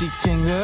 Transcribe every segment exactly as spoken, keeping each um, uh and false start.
सीखेंगे।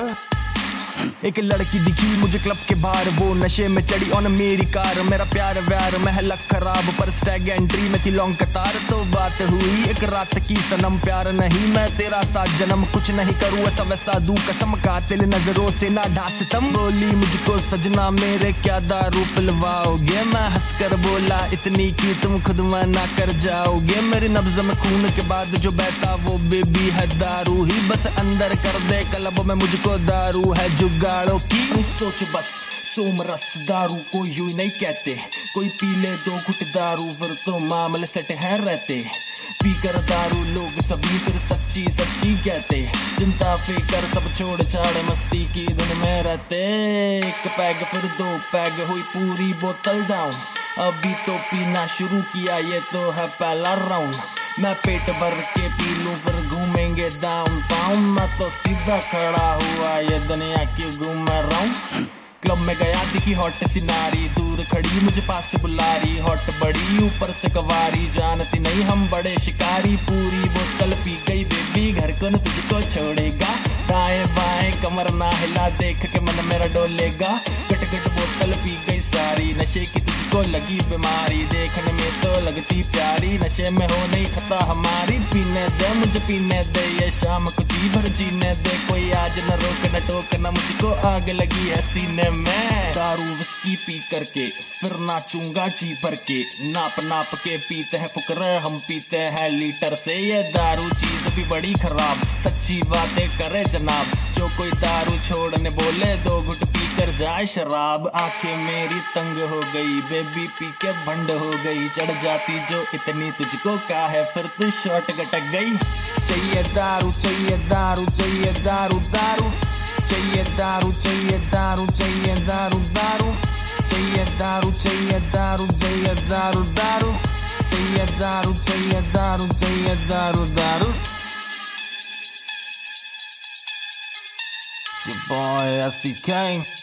एक लड़की दिखी मुझे क्लब के बाहर, वो नशे में चढ़ी ऑन मेरी कार। मेरा प्यार व्यार महल खराब, पर स्टैग एंट्री में थी लॉन्ग कतार। तो बात हुई एक रात की सनम, प्यार नहीं मैं तेरा साथ जन्म। कुछ नहीं करूँ ऐसा वैसा दूं कसम, कातिल नजरों से ना ढास तुम। बोली मुझको सजना मेरे क्या दारू पिलवाओगे, मैं हंसकर बोला इतनी की तुम खुद मना कर जाओगे। मेरी नब्ज में खून के बाद जो बहता वो बेबी है दारू ही, बस अंदर कर दे क्लब में मुझको दारू है जुगाड़ों की। सोच बस सोमरस दारू को यूं नहीं कहते, कोई पी ले दो घुट दारू फिर तो मामले सेट है रहते। पीकर दारू लोग सभी फिर सच्ची सच्ची कहते, चिंता फिकर सब छोड़ छाड़ मस्ती की धुन में रहते। एक पैग फिर दो पैग हुई पूरी बोतल डाउन, अभी तो पीना शुरू किया ये तो है पहला राउंड। मैं पेट भर के पी लूं फिर घूमेंगे डाउन टाउन, मैं तो सीधा खड़ा हुआ ये दुनिया की घूम रहा हूं। क्लब में गया दिखी हॉट सी नारी, दूर खड़ी मुझे पास से बुला रही। हॉट बड़ी ऊपर से कवारी, जानती नहीं हम बड़े शिकारी। पूरी बोतल पी गई बेबी, घर कौन तुझको छोड़ेगा। दाएं बाएं कमर ना हिला, देख के मन मेरा डोलेगा। गट गट बोतल पी गई सारी, नशे की तुझको लगी बीमारी। देखने में तो लगती प्यारी, नशे में हो नहीं खता हमारी। पीने दे मुझे पीने दे, ये शाम को जी भर जीने दे। कोई आज न रोक न टोक न, मुझको आग लगी है सीने में। दारू विस्की पी करके फिर नाचूंगा जी भर के, नाप नाप के पीते हैं फुकरे हम पीते हैं लीटर से। ये दारू चीज भी बड़ी खराब, सच्ची बातें करे जनाब। जो कोई दारू छोड़ने बोले दो घुट पी कर जाए शराब। आंखें मेरी तंग हो गई बेबी पी के भंड हो गई, चढ़ जाती जो इतनी तुझको क्या है फिर तू शॉर्ट गटक गई। चाहिए दारू चाहिए दारू चाहिए दारू दारू चाहिए दारू चाहिए दारू चाहिए दारू दारू चाहिए दारू चाहिए दारू चाहिए दारू दारू चाहिए दारू चाहिए दारू चाहिए दारू दारू। It's your boy S C K.